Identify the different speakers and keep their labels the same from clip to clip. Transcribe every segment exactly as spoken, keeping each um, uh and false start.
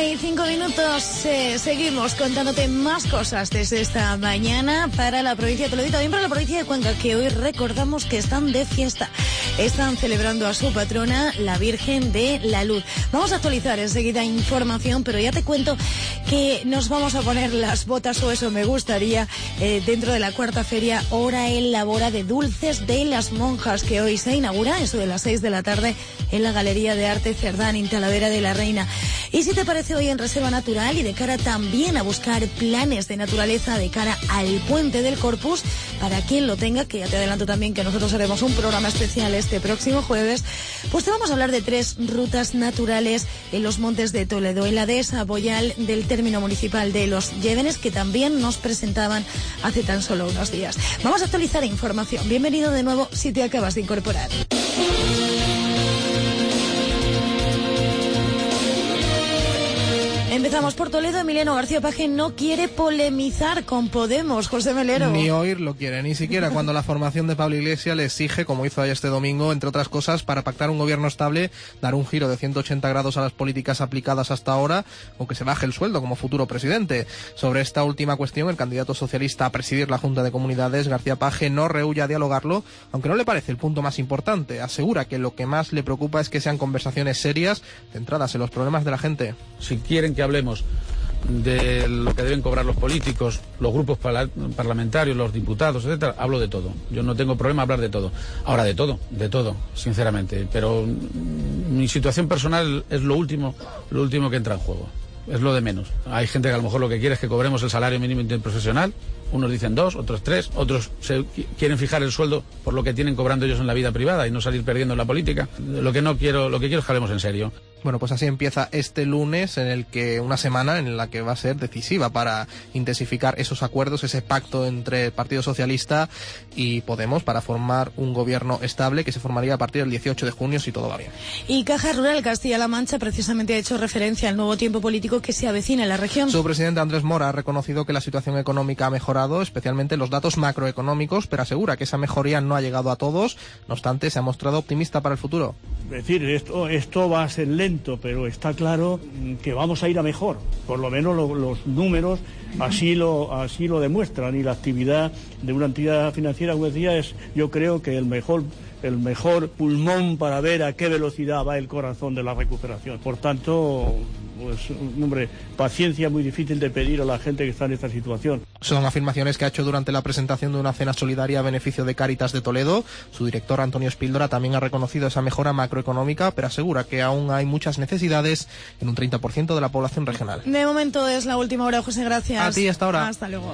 Speaker 1: y cinco minutos. Eh, seguimos contándote más cosas desde esta mañana para la provincia de Toledo y también para la provincia de Cuenca, que hoy recordamos que están de fiesta. Están celebrando a su patrona, la Virgen de la Luz. Vamos a actualizar enseguida información, pero ya te cuento que nos vamos a poner las botas, o eso me gustaría, eh, dentro de la cuarta feria Hora en Labora de Dulces de las Monjas, que hoy se inaugura, eso de las seis de la tarde, en la Galería de Arte Cerdán, en Talavera de la Reina. Y si te parece, hoy en Reserva Natural y de cara también a buscar planes de naturaleza de cara al Puente del Corpus, para quien lo tenga, que ya te adelanto también que nosotros haremos un programa especial este próximo jueves, pues te vamos a hablar de tres rutas naturales en los montes de Toledo, en la dehesa Boyal del término municipal de Los Llévenes, que también nos presentaban hace tan solo unos días. Vamos a actualizar información. Bienvenido de nuevo si te acabas de incorporar. Empezamos por Toledo. Emiliano García Paje no quiere polemizar con Podemos. José Melero.
Speaker 2: Ni oírlo quiere, ni siquiera cuando la formación de Pablo Iglesias le exige, como hizo ayer este domingo, entre otras cosas, para pactar un gobierno estable, dar un giro de ciento ochenta grados a las políticas aplicadas hasta ahora, o que se baje el sueldo como futuro presidente. Sobre esta última cuestión, el candidato socialista a presidir la Junta de Comunidades, García Paje, no rehúye a dialogarlo, aunque no le parece el punto más importante. Asegura que lo que más le preocupa es que sean conversaciones serias, centradas en los problemas de la gente.
Speaker 3: Si quieren que hablemos de lo que deben cobrar los políticos, los grupos parlamentarios, los diputados, etcétera, hablo de todo. Yo no tengo problema hablar de todo. Ahora de todo, de todo, sinceramente. Pero mi situación personal es lo último, lo último que entra en juego. Es lo de menos. Hay gente que a lo mejor lo que quiere es que cobremos el salario mínimo interprofesional. Unos dicen dos, otros tres, otros se quieren fijar el sueldo por lo que tienen cobrando ellos en la vida privada y no salir perdiendo en la política. Lo que no quiero, lo que quiero es que hablemos en serio.
Speaker 2: Bueno, pues así empieza este lunes, en el que una semana en la que va a ser decisiva para intensificar esos acuerdos, ese pacto entre el Partido Socialista y Podemos para formar un gobierno estable que se formaría a partir del dieciocho de junio si todo va bien.
Speaker 1: Y Caja Rural Castilla-La Mancha precisamente ha hecho referencia al nuevo tiempo político que se avecina en la región.
Speaker 2: Su presidente Andrés Mora ha reconocido que la situación económica ha mejorado, especialmente los datos macroeconómicos, pero asegura que esa mejoría no ha llegado a todos. No obstante, se ha mostrado optimista para el futuro.
Speaker 4: Es decir, esto, esto va a ser lento, pero está claro que vamos a ir a mejor. Por lo menos lo, los números así lo, así lo demuestran, y la actividad de una entidad financiera, como decía, es, yo creo que el mejor el mejor pulmón para ver a qué velocidad va el corazón de la recuperación. Por tanto, pues, hombre, paciencia muy difícil de pedir a la gente que está en esta situación.
Speaker 2: Son afirmaciones que ha hecho durante la presentación de una cena solidaria a beneficio de Cáritas de Toledo. Su director, Antonio Espíldora, también ha reconocido esa mejora macroeconómica, pero asegura que aún hay muchas necesidades en un treinta por ciento de la población regional.
Speaker 1: De momento es la última hora, José, gracias.
Speaker 2: A ti, hasta ahora.
Speaker 1: Hasta luego.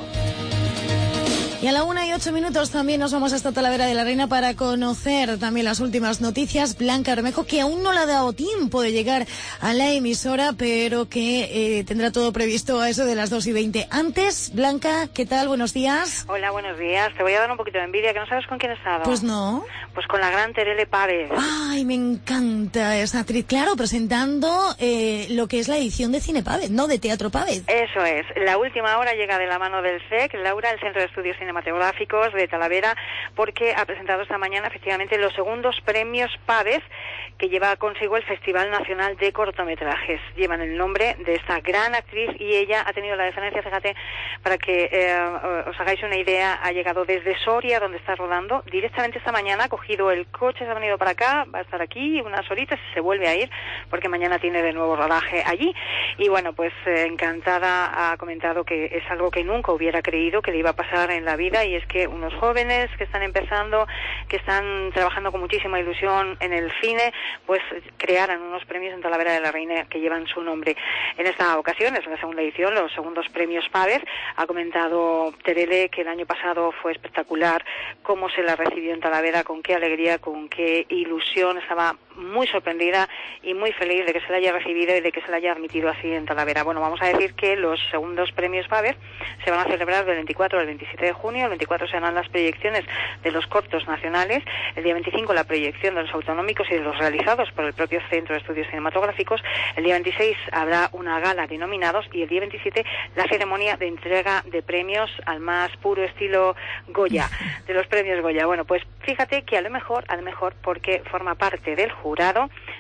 Speaker 1: Y a la una y ocho minutos también nos vamos hasta Talavera de la Reina para conocer también las últimas noticias. Blanca Bermejo, que aún no le ha dado tiempo de llegar a la emisora, pero que eh, tendrá todo previsto a eso de las dos y veinte. Antes, Blanca, ¿qué tal? Buenos días.
Speaker 5: Hola, buenos días. Te voy a dar un poquito de envidia, que no sabes con quién he estado.
Speaker 1: Pues no.
Speaker 5: Pues con la gran Terele Pávez.
Speaker 1: Ay, me encanta esa actriz. Claro, presentando eh, lo que es la edición de Cine Pávez, no de Teatro Pávez.
Speaker 5: Eso es. La última hora llega de la mano del C E C, Laura, el Centro de Estudios Cinematográficos de Talavera, porque ha presentado esta mañana efectivamente los segundos premios Pávez, que lleva consigo el Festival Nacional de Cortometrajes. Llevan el nombre de esta gran actriz y ella ha tenido la deferencia, fíjate, para que eh, os hagáis una idea, ha llegado desde Soria, donde está rodando, directamente esta mañana, ha cogido el coche, se ha venido para acá, va a estar aquí unas horitas y se vuelve a ir, porque mañana tiene de nuevo rodaje allí. Y bueno, pues eh, encantada, ha comentado que es algo que nunca hubiera creído que le iba a pasar en la vida, y es que unos jóvenes que están empezando, que están trabajando con muchísima ilusión en el cine, pues crearan unos premios en Talavera de la Reina que llevan su nombre. En esta ocasión, es la segunda edición, los segundos premios Pávez. Ha comentado Terele que el año pasado fue espectacular, cómo se la recibió en Talavera, con qué alegría, con qué ilusión, estaba muy sorprendida y muy feliz de que se la haya recibido y de que se la haya admitido así en Talavera. Bueno, vamos a decir que los segundos premios Pávez se van a celebrar del veinticuatro al veintisiete de junio. El veinticuatro serán las proyecciones de los cortos nacionales, el día veinticinco la proyección de los autonómicos y de los realizados por el propio Centro de Estudios Cinematográficos, el día veintiséis habrá una gala de nominados y el día veintisiete la ceremonia de entrega de premios al más puro estilo Goya, de los premios Goya. Bueno, pues fíjate que a lo mejor, a lo mejor porque forma parte del jurado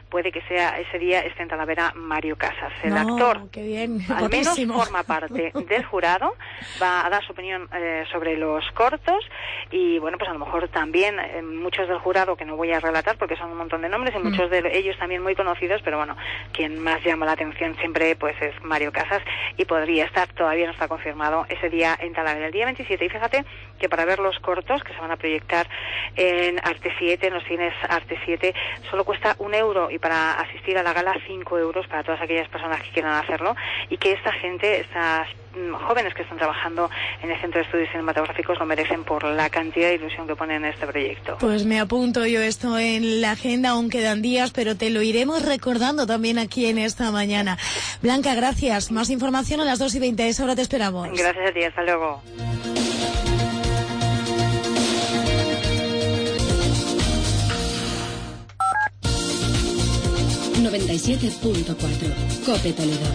Speaker 5: puede que sea ese día esté en Talavera Mario Casas. El
Speaker 1: no,
Speaker 5: actor,
Speaker 1: qué bien,
Speaker 5: al
Speaker 1: guapísimo.
Speaker 5: menos forma parte del jurado, va a dar su opinión eh, sobre los cortos y bueno, pues a lo mejor también eh, muchos del jurado, que no voy a relatar porque son un montón de nombres y mm. muchos de ellos también muy conocidos, pero bueno, quien más llama la atención siempre pues es Mario Casas y podría estar, todavía no está confirmado, ese día en Talavera, el día veintisiete. Y fíjate que para ver los cortos que se van a proyectar en Arte siete, en los cines Arte siete, solo cuesta un euro y para asistir a la gala cinco euros para todas aquellas personas que quieran hacerlo, y que esta gente, estas jóvenes que están trabajando en el Centro de Estudios Cinematográficos lo merecen por la cantidad de ilusión que ponen en este proyecto.
Speaker 1: Pues me apunto yo esto en la agenda, aún quedan días, pero te lo iremos recordando también aquí en esta mañana. Blanca, gracias. Más información a las dos y veinte. A esa hora te esperamos.
Speaker 5: Gracias a ti. Hasta luego.
Speaker 6: noventa y siete punto cuatro COPE Toledo.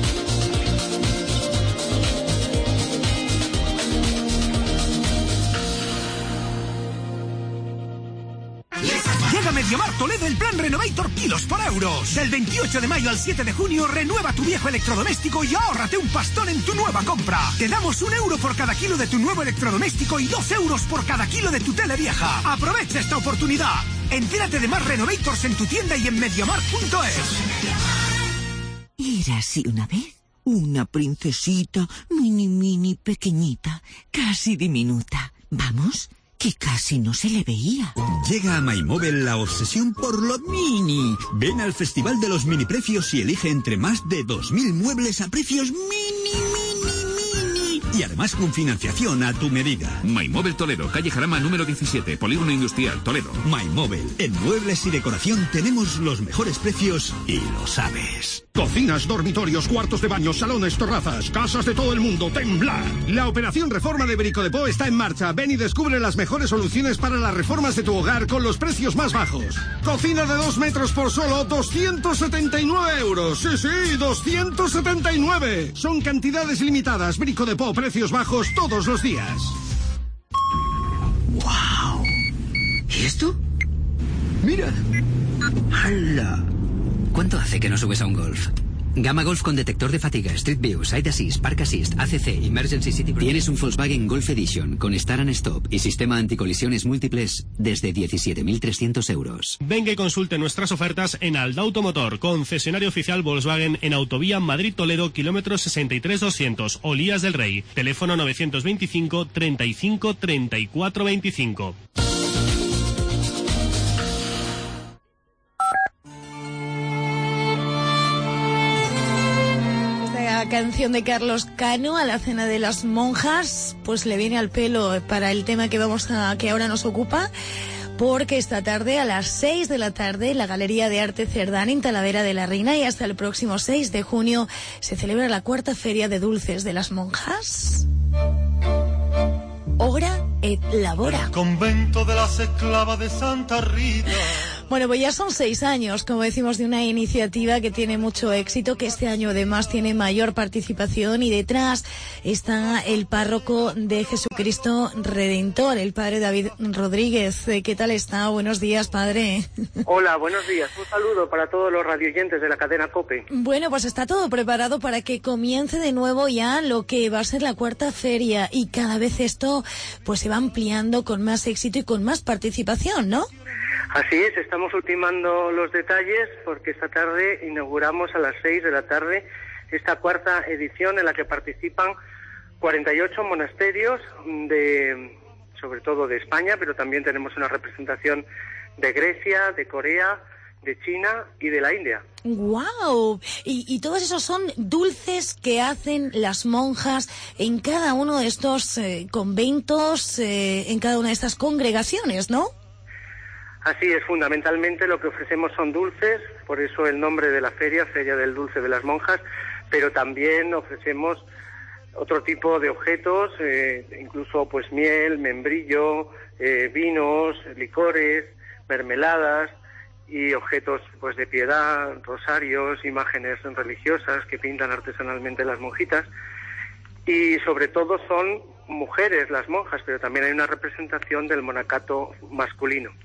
Speaker 7: Llega a Mediamar Toledo el plan Renovator kilos por euros. Del veintiocho de mayo al siete de junio, renueva tu viejo electrodoméstico y ahórrate un pastón en tu nueva compra. Te damos un euro por cada kilo de tu nuevo electrodoméstico y dos euros por cada kilo de tu tele vieja. Aprovecha esta oportunidad. Entérate de más Renovators en tu tienda y en mediamar punto es.
Speaker 8: Era así una vez una princesita mini mini pequeñita, casi diminuta. Vamos, que casi no se le veía.
Speaker 9: Llega a MyMobile la obsesión por lo mini. Ven al Festival de los Mini Precios y elige entre más de dos mil muebles a precios mini, mini, mini. Y además con financiación a tu medida.
Speaker 10: MyMobile Toledo, calle Jarama número diecisiete, Polígono Industrial, Toledo.
Speaker 9: MyMobile, en muebles y decoración tenemos los mejores precios y lo sabes.
Speaker 11: Cocinas, dormitorios, cuartos de baño, salones, terrazas, casas de todo el mundo, temblad. La operación reforma de Brico-Dépôt está en marcha. Ven y descubre las mejores soluciones para las reformas de tu hogar con los precios más bajos. Cocina de dos metros por solo doscientos setenta y nueve euros. Sí, sí, doscientos setenta y nueve. Son cantidades limitadas. Brico-Dépôt, precios bajos todos los días.
Speaker 12: ¡Wow! ¿Y esto? ¡Mira! ¡Hala! ¿Cuánto hace que no subes a un Golf? Gama Golf con detector de fatiga, Street View, Side Assist, Park Assist, A C C, Emergency City... Tienes un Volkswagen Golf Edition con Start and Stop y sistema anticolisiones múltiples desde diecisiete mil trescientos euros.
Speaker 13: Venga y consulte nuestras ofertas en Alda Automotor, concesionario oficial Volkswagen en Autovía Madrid-Toledo, kilómetro sesenta y tres doscientos, Olías del Rey. Teléfono novecientos veinticinco, treinta y cinco, treinta y cuatro veinticinco.
Speaker 1: Canción de Carlos Cano, A la cena de las monjas, pues le viene al pelo para el tema que vamos a que ahora nos ocupa, porque esta tarde a las seis de la tarde la Galería de Arte Cerdán en Talavera de la Reina, y hasta el próximo seis de junio se celebra la cuarta Feria de Dulces de las Monjas. Ora et labora.
Speaker 14: El convento de las esclavas de Santa Rita.
Speaker 1: Bueno, pues ya son seis años, como decimos, de una iniciativa que tiene mucho éxito, que este año además tiene mayor participación, y detrás está el párroco de Jesucristo Redentor, el padre David Rodríguez. ¿Qué tal está? Buenos días, padre.
Speaker 15: Hola, buenos días. Un saludo para todos los radioyentes de la cadena COPE.
Speaker 1: Bueno, pues está todo preparado para que comience de nuevo ya lo que va a ser la cuarta feria, y cada vez esto pues se va ampliando con más éxito y con más participación, ¿no?
Speaker 15: Así es, estamos ultimando los detalles porque esta tarde inauguramos a las seis de la tarde esta cuarta edición en la que participan cuarenta y ocho monasterios, de, sobre todo de España, pero también tenemos una representación de Grecia, de Corea, de China y de la India.
Speaker 1: ¡Guau! Y, y todos esos son dulces que hacen las monjas en cada uno de estos eh, conventos, eh, en cada una de estas congregaciones, ¿no?
Speaker 15: Así es, fundamentalmente lo que ofrecemos son dulces, por eso el nombre de la feria, Feria del Dulce de las Monjas, pero también ofrecemos otro tipo de objetos, eh, incluso pues miel, membrillo, eh, vinos, licores, mermeladas y objetos pues de piedad, rosarios, imágenes religiosas que pintan artesanalmente las monjitas, y sobre todo son mujeres las monjas, pero también hay una representación del monacato masculino.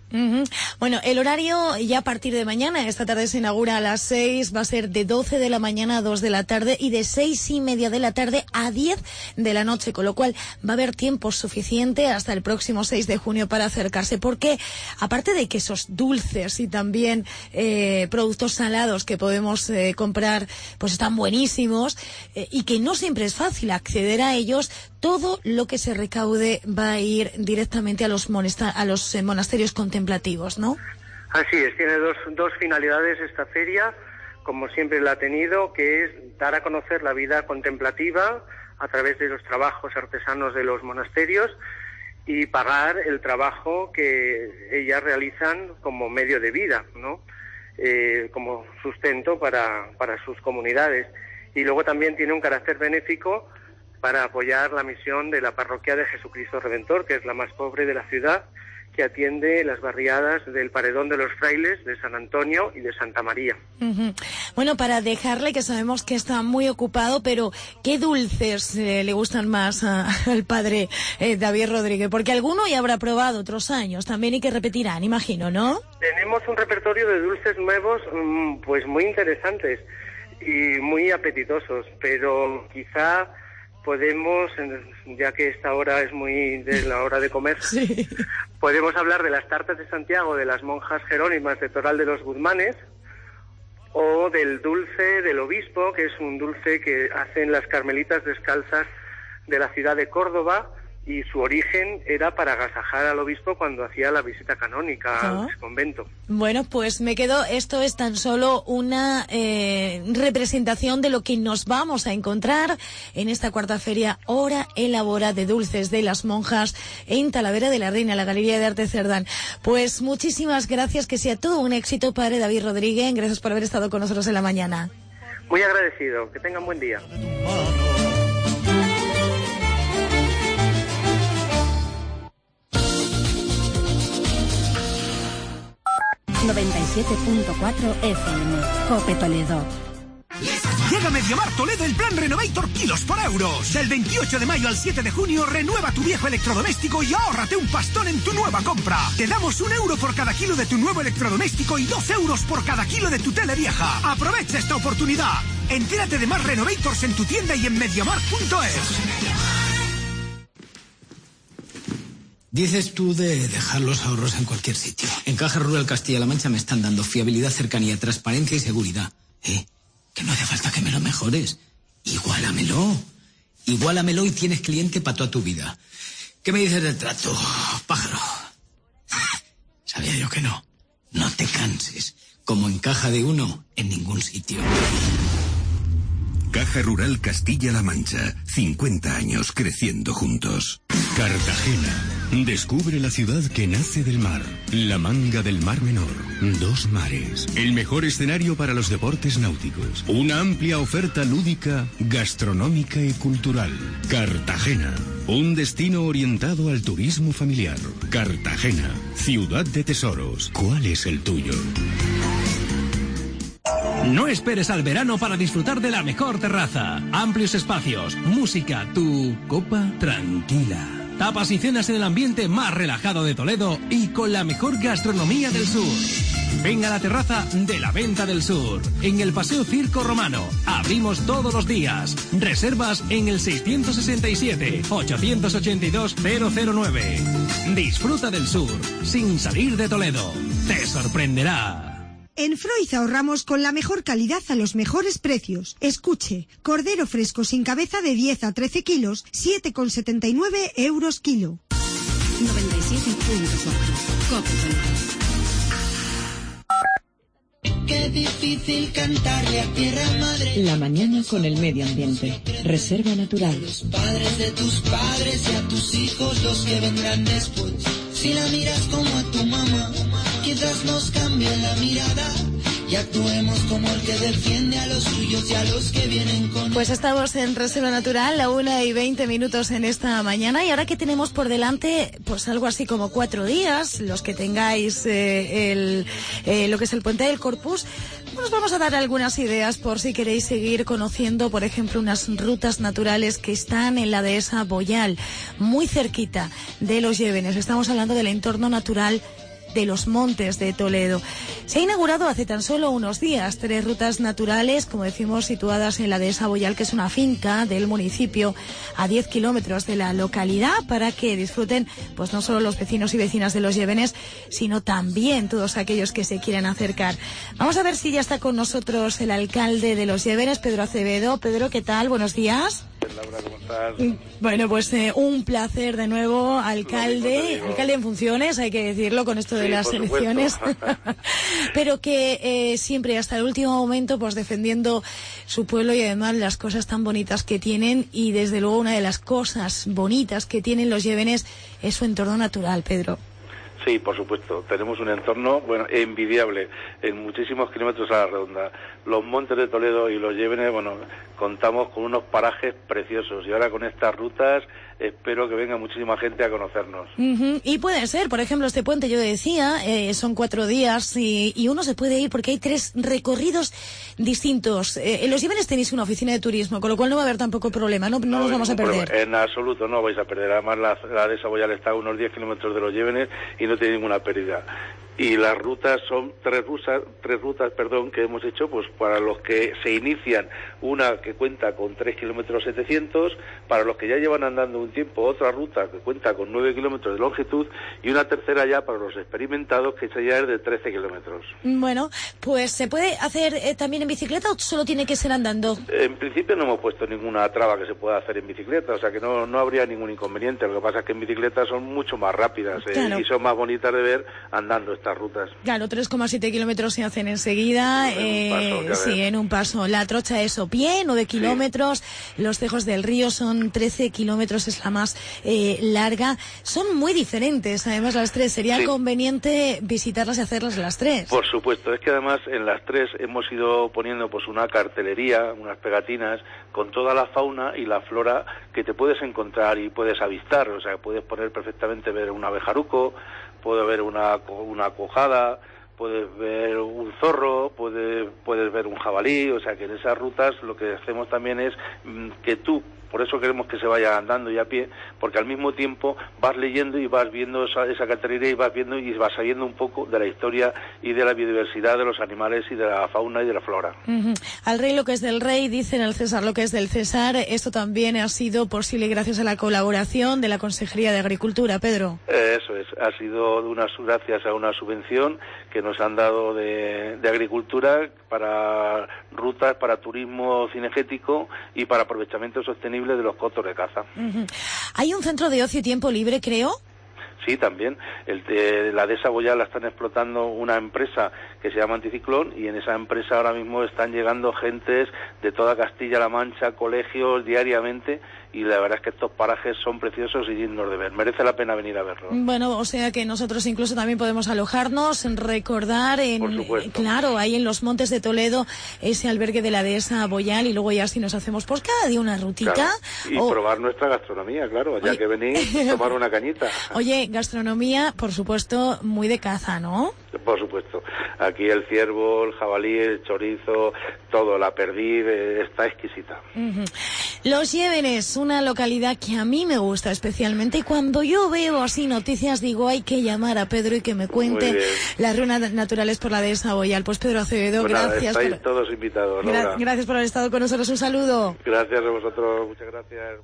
Speaker 1: Uh-huh. Bueno, el horario ya a partir de mañana, esta tarde se inaugura a las seis, va a ser de doce de la mañana a dos de la tarde y de seis y media de la tarde a diez de la noche, con lo cual va a haber tiempo suficiente hasta el próximo seis de junio para acercarse, porque aparte de quesos dulces y también eh, productos salados que podemos eh, comprar, pues están buenísimos eh, y que no siempre es fácil acceder a ellos, todo lo que se recaude va a ir directamente a los, monesta- a los eh, monasterios contemplativos, ¿no?
Speaker 15: Así es, tiene dos, dos finalidades esta feria, como siempre la ha tenido, que es dar a conocer la vida contemplativa a través de los trabajos artesanos de los monasterios y pagar el trabajo que ellas realizan como medio de vida, ¿no? Eh, como sustento para, para sus comunidades. Y luego también tiene un carácter benéfico para apoyar la misión de la Parroquia de Jesucristo Redentor, que es la más pobre de la ciudad, que atiende las barriadas del Paredón de los Frailes, de San Antonio y de Santa María.
Speaker 1: Uh-huh. Bueno, para dejarle, que sabemos que está muy ocupado, pero ¿qué dulces eh, le gustan más a, al padre eh, David Rodríguez? Porque alguno ya habrá probado otros años también y que repetirán, imagino, ¿no?
Speaker 15: Tenemos un repertorio de dulces nuevos mmm, pues muy interesantes y muy apetitosos, pero quizá podemos, ya que esta hora es muy de la hora de comer, sí. Podemos hablar de las tartas de Santiago de las monjas jerónimas de Toral de los Guzmanes, o del dulce del obispo, que es un dulce que hacen las carmelitas descalzas de la ciudad de Córdoba, y su origen era para agasajar al obispo cuando hacía la visita canónica ¿Ah? al convento.
Speaker 1: Bueno, pues me quedo, esto es tan solo una eh, representación de lo que nos vamos a encontrar en esta cuarta feria Hora Elabora de Dulces de las Monjas en Talavera de la Reina, la Galería de Arte Cerdán. Pues muchísimas gracias, que sea todo un éxito, padre David Rodríguez, gracias por haber estado con nosotros en la mañana.
Speaker 15: Muy agradecido, que tengan buen día.
Speaker 6: noventa y siete punto cuatro F M, Cope Toledo.
Speaker 7: Llega a Mediamar Toledo el plan Renovator kilos por euros. Del veintiocho de mayo al siete de junio, renueva tu viejo electrodoméstico y ahórrate un pastón en tu nueva compra. Te damos un euro por cada kilo de tu nuevo electrodoméstico y dos euros por cada kilo de tu tele vieja. Aprovecha esta oportunidad. Entérate de más Renovators en tu tienda y en mediamar punto es.
Speaker 16: Dices tú de dejar los ahorros en cualquier sitio. En Caja Rural Castilla-La Mancha me están dando fiabilidad, cercanía, transparencia y seguridad. ¿Eh? Que no hace falta que me lo mejores. Igualamelo. Igualamelo y tienes cliente para toda tu vida. ¿Qué me dices del trato, pájaro? Sabía yo que no. No te canses. Como en Caja de Uno, en ningún sitio.
Speaker 17: Caja Rural Castilla-La Mancha. cincuenta años creciendo juntos. Cartagena. Descubre la ciudad que nace del mar. La Manga del Mar Menor. Dos mares. El mejor escenario para los deportes náuticos. Una amplia oferta lúdica, gastronómica y cultural. Cartagena. Un destino orientado al turismo familiar. Cartagena. Ciudad de tesoros. ¿Cuál es el tuyo?
Speaker 18: No esperes al verano para disfrutar de la mejor terraza. Amplios espacios, música, tu copa tranquila. Tapas y cenas en el ambiente más relajado de Toledo y con la mejor gastronomía del sur. Venga a la terraza de la Venta del Sur, en el Paseo Circo Romano. Abrimos todos los días. Reservas en el seiscientos sesenta y siete, ochocientos ochenta y dos, cero cero nueve. Disfruta del sur, sin salir de Toledo. Te sorprenderá.
Speaker 19: En Froiz ahorramos con la mejor calidad a los mejores precios. Escuche, cordero fresco sin cabeza de diez a trece kilos, siete con setenta y nueve euros kilo.
Speaker 6: noventa y siete punto cuatro, Cope Toledo.
Speaker 20: Qué difícil cantarle a tierra madre.
Speaker 21: La mañana con el medio ambiente. Reserva Natural.
Speaker 20: A los padres de tus padres y a tus hijos, los que vendrán después. Si la miras como a tu mamá, quizás nos cambie la mirada y actuemos como el que defiende a los suyos y a los que vienen con...
Speaker 1: Pues estamos en Reserva Natural, la una y veinte minutos en esta mañana, y ahora que tenemos por delante, pues algo así como cuatro días, los que tengáis eh, el, eh, lo que es el Puente del Corpus, nos vamos a dar algunas ideas por si queréis seguir conociendo, por ejemplo, unas rutas naturales que están en la dehesa Boyal, muy cerquita de Los Llévenes. Estamos hablando del entorno natural de los Montes de Toledo. Se ha inaugurado hace tan solo unos días tres rutas naturales, como decimos, situadas en la dehesa Boyal, que es una finca del municipio a diez kilómetros de la localidad, para que disfruten pues no solo los vecinos y vecinas de Los Llévenes, sino también todos aquellos que se quieran acercar. Vamos a ver si ya está con nosotros el alcalde de Los Llévenes, Pedro Acevedo. Pedro, ¿qué tal? Buenos días.
Speaker 3: Laura, ¿cómo estás?
Speaker 1: Bueno, pues eh, un placer de nuevo, alcalde, alcalde en funciones, hay que decirlo, con esto de sí, las elecciones, pero que eh, siempre hasta el último momento pues defendiendo su pueblo y además las cosas tan bonitas que tienen, y desde luego una de las cosas bonitas que tienen Los Llévenes es su entorno natural, Pedro.
Speaker 3: Sí, por supuesto. Tenemos un entorno, bueno, envidiable, en muchísimos kilómetros a la redonda. Los Montes de Toledo y Los Llévenes, bueno, contamos con unos parajes preciosos, y ahora con estas rutas espero que venga muchísima gente a conocernos.
Speaker 1: Uh-huh. Y puede ser, por ejemplo, este puente, yo decía, eh, son cuatro días y, y uno se puede ir porque hay tres recorridos distintos. Eh, en Los Llévenes tenéis una oficina de turismo, con lo cual no va a haber tampoco problema, no, no, no nos vamos a perder.
Speaker 3: Problema. En absoluto no vais a perder. Además, la, la dehesa Boyal está a unos diez kilómetros de Los Llévenes y no tiene ninguna pérdida. Y las rutas son tres rutas, tres rutas, perdón, que hemos hecho, pues para los que se inician, una que cuenta con tres kilómetros setecientos, para los que ya llevan andando un tiempo, otra ruta que cuenta con nueve kilómetros de longitud, y una tercera ya para los experimentados, que ya es de trece kilómetros.
Speaker 1: Bueno, pues ¿se puede hacer eh, también en bicicleta o solo tiene que ser andando?
Speaker 3: En principio no hemos puesto ninguna traba que se pueda hacer en bicicleta, o sea que no, no habría ningún inconveniente. Lo que pasa es que en bicicleta son mucho más rápidas, eh, claro, y son más bonitas de ver andando estas rutas.
Speaker 1: Claro, tres coma siete kilómetros se hacen enseguida, en eh, un paso, sí, en un paso. La Trocha es Opié, nueve kilómetros, sí. Los Cejos del Río son trece kilómetros, es la más eh, larga. Son muy diferentes, además, las tres. Sería sí. conveniente visitarlas y hacerlas las tres.
Speaker 3: Por supuesto, es que además en las tres hemos ido poniendo pues una cartelería, unas pegatinas, con toda la fauna y la flora que te puedes encontrar y puedes avistar. O sea, puedes poner perfectamente ver un abejaruco, puede ver una, una cuajada, puedes ver un zorro, puedes, puedes ver un jabalí. O sea que en esas rutas lo que hacemos también es mmm, que tú, por eso queremos que se vaya andando y a pie, porque al mismo tiempo vas leyendo y vas viendo esa, esa cartelería y vas viendo y vas sabiendo un poco de la historia y de la biodiversidad de los animales y de la fauna y de la flora.
Speaker 1: Uh-huh. Al rey lo que es del rey, dicen al César lo que es del César. Esto también ha sido posible gracias a la colaboración de la Consejería de Agricultura, Pedro.
Speaker 3: Eh, eso es, ha sido unas, gracias a una subvención que nos han dado de, de Agricultura para rutas, para turismo cinegético y para aprovechamiento sostenible de los cotos de caza.
Speaker 1: Uh-huh. ¿Hay un centro de ocio y tiempo libre, creo?
Speaker 3: Sí, también. El de, la dehesa Boyal la están explotando una empresa que se llama Anticiclón, y en esa empresa ahora mismo están llegando gentes de toda Castilla-La Mancha, colegios diariamente, y la verdad es que estos parajes son preciosos y dignos de ver. Merece la pena venir a verlo.
Speaker 1: Bueno, o sea que nosotros incluso también podemos alojarnos, recordar, en,
Speaker 3: Por supuesto.
Speaker 1: claro, ahí en los Montes de Toledo, ese albergue de la dehesa Boyal, y luego ya si nos hacemos pues cada día una rutica.
Speaker 3: Claro. Y
Speaker 1: o...
Speaker 3: probar nuestra gastronomía, claro, ya Oye... que venís, tomar una cañita.
Speaker 1: Oye, gastronomía, por supuesto, muy de caza, ¿no?
Speaker 3: Por supuesto. Aquí el ciervo, el jabalí, el chorizo, todo, la perdiz, eh, está exquisita.
Speaker 1: Uh-huh. Los Llévenes, una localidad que a mí me gusta especialmente, y cuando yo veo así noticias digo hay que llamar a Pedro y que me cuente las ruinas naturales por la dehesa Boyal. Pues Pedro Acevedo,
Speaker 3: pues
Speaker 1: gracias.
Speaker 3: Nada, estáis por... todos invitados, Laura.
Speaker 1: Gra- gracias por haber estado con nosotros, un saludo.
Speaker 3: Gracias a vosotros, muchas gracias.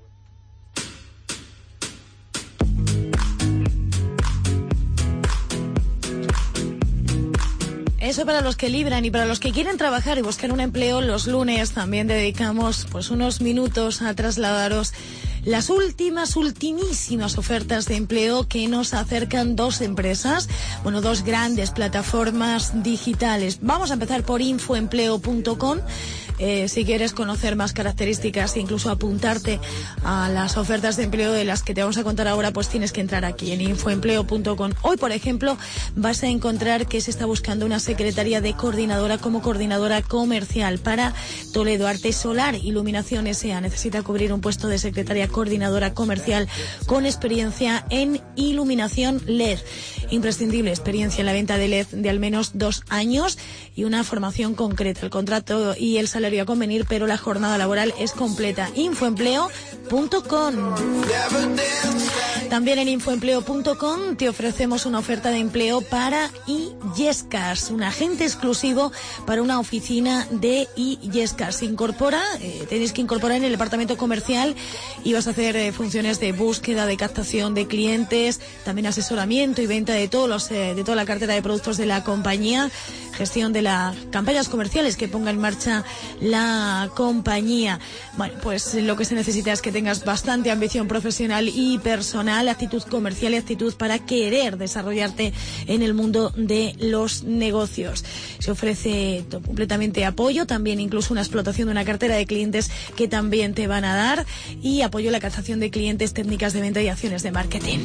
Speaker 1: Eso para los que libran, y para los que quieren trabajar y buscar un empleo, los lunes también dedicamos pues unos minutos a trasladaros las últimas, ultimísimas ofertas de empleo que nos acercan dos empresas, bueno, dos grandes plataformas digitales. Vamos a empezar por infoempleo punto com. Eh, si quieres conocer más características e incluso apuntarte a las ofertas de empleo de las que te vamos a contar ahora, pues tienes que entrar aquí en infoempleo punto com. Hoy, por ejemplo, vas a encontrar que se está buscando una secretaria de coordinadora como coordinadora comercial para Toledo. Arte Solar Iluminación S A necesita cubrir un puesto de secretaria coordinadora comercial con experiencia en iluminación L E D. imprescindible experiencia en la venta de L E D de al menos dos años y una formación concreta. El contrato y el salario a convenir, pero la jornada laboral es completa. infoempleo punto com. También en infoempleo punto com te ofrecemos una oferta de empleo para Illescas, un agente exclusivo para una oficina de Illescas. Se incorpora, eh, tenéis que incorporar en el departamento comercial y vas a hacer eh, funciones de búsqueda, de captación de clientes, también asesoramiento y venta de todos los, eh, de toda la cartera de productos de la compañía, gestión de las campañas comerciales que ponga en marcha la compañía. Bueno, pues lo que se necesita es que tengas bastante ambición profesional y personal, actitud comercial y actitud para querer desarrollarte en el mundo de los negocios. Se ofrece completamente apoyo, también incluso una explotación de una cartera de clientes que también te van a dar, y apoyo a la captación de clientes, técnicas de venta y acciones de marketing.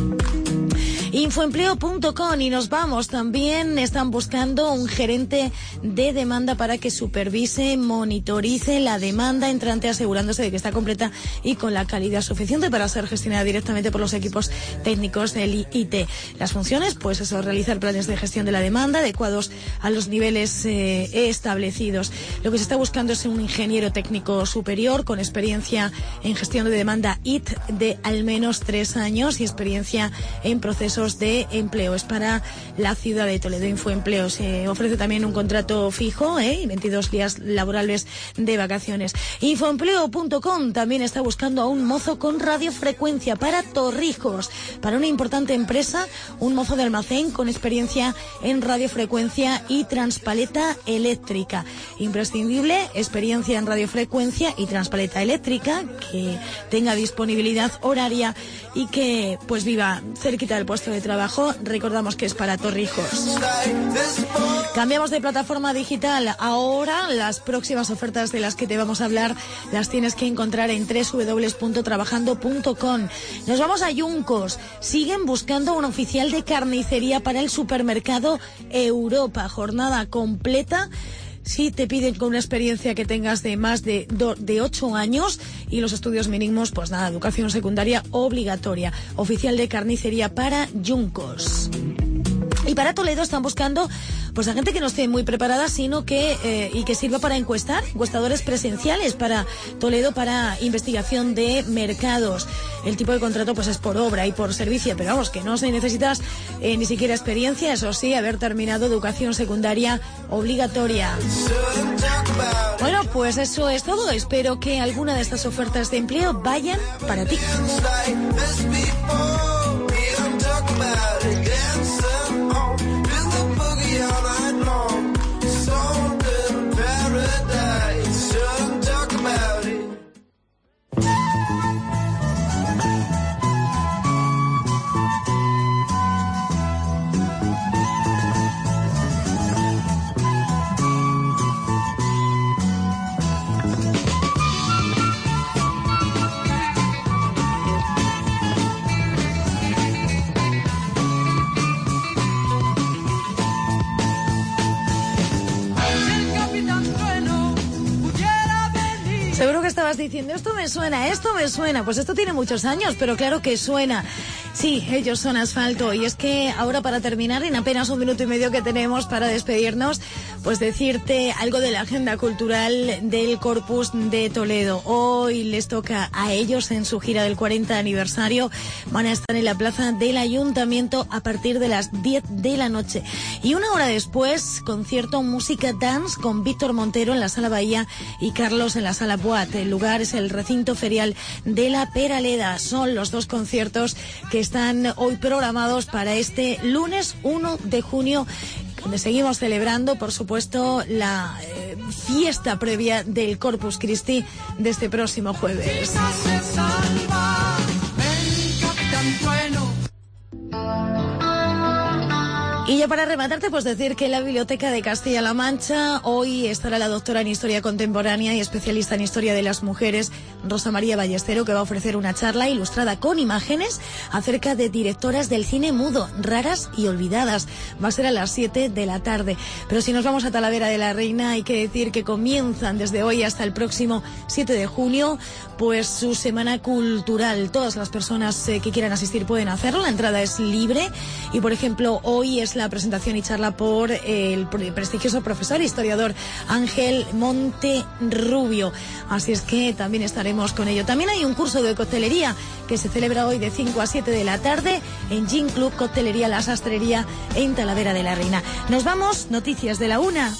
Speaker 1: infoempleo punto com. Y nos vamos, también están buscando un gerente de demanda para que supervise, monitorice la demanda entrante, asegurándose de que está completa y con la calidad suficiente para ser gestionada directamente por los equipos técnicos del I T. Las funciones, pues eso, realizar planes de gestión de la demanda adecuados a los niveles eh, establecidos. Lo que se está buscando es un ingeniero técnico superior con experiencia en gestión de demanda I T de al menos tres años y experiencia en procesos de empleo. Es para la ciudad de Toledo. Infoempleo se ofrece también un contrato fijo ¿eh? y veintidós días laborables de vacaciones. infoempleo punto com también está buscando a un mozo con radiofrecuencia para Torrijos, para una importante empresa, un mozo de almacén con experiencia en radiofrecuencia y transpaleta eléctrica. Imprescindible experiencia en radiofrecuencia y transpaleta eléctrica, que tenga disponibilidad horaria y que pues viva cerquita del puesto de trabajo. Recordamos que es para Torrijos. Cambiamos de plataforma digital. Ahora las próximas ofertas de las que te vamos a hablar las tienes que encontrar en doble u doble u doble u punto trabajando punto com. Nos vamos a Yuncos. Siguen buscando un oficial de carnicería para el supermercado Europa. Jornada completa. Sí, te piden con una experiencia que tengas de más de, do, de ocho años y los estudios mínimos, pues nada, educación secundaria obligatoria. Oficial de carnicería para Yuncos. Y para Toledo están buscando pues a gente que no esté muy preparada, sino que eh, y que sirva para encuestar, encuestadores presenciales para Toledo, para investigación de mercados. El tipo de contrato pues es por obra y por servicio, pero vamos, que no se necesitas eh, ni siquiera experiencia, eso sí, haber terminado educación secundaria obligatoria. Bueno, pues eso es todo. Espero que alguna de estas ofertas de empleo vayan para ti. Seguro que estabas diciendo, esto me suena, esto me suena. Pues esto tiene muchos años, pero claro que suena. Sí, ellos son Asfalto. Y es que ahora, para terminar, en apenas un minuto y medio que tenemos para despedirnos, pues decirte algo de la agenda cultural del Corpus de Toledo. Hoy les toca a ellos en su gira del cuarenta aniversario. Van a estar en la plaza del Ayuntamiento a partir de las diez de la noche. Y una hora después, concierto música dance con Víctor Montero en la Sala Bahía y Carlos en la Sala Boat. El lugar es el recinto ferial de la Peraleda. Son los dos conciertos que están hoy programados para este lunes uno de junio, donde seguimos celebrando, por supuesto, la eh, fiesta previa del Corpus Christi de este próximo jueves. Y ya ya para rematarte, pues decir que en la Biblioteca de Castilla-La Mancha hoy estará la doctora en Historia Contemporánea y especialista en Historia de las Mujeres, Rosa María Ballestero, que va a ofrecer una charla ilustrada con imágenes acerca de directoras del cine mudo, raras y olvidadas. Va a ser a las siete de la tarde. Pero si nos vamos a Talavera de la Reina, hay que decir que comienzan desde hoy hasta el próximo siete de junio, pues su semana cultural. Todas las personas eh, que quieran asistir pueden hacerlo, la entrada es libre y, por ejemplo, hoy es la presentación y charla por eh, el prestigioso profesor e historiador Ángel Monterrubio. Así es que también estaremos con ello. También hay un curso de coctelería que se celebra hoy de cinco a siete de la tarde en Gin Club Coctelería La Sastrería en Talavera de la Reina. Nos vamos, noticias de la una.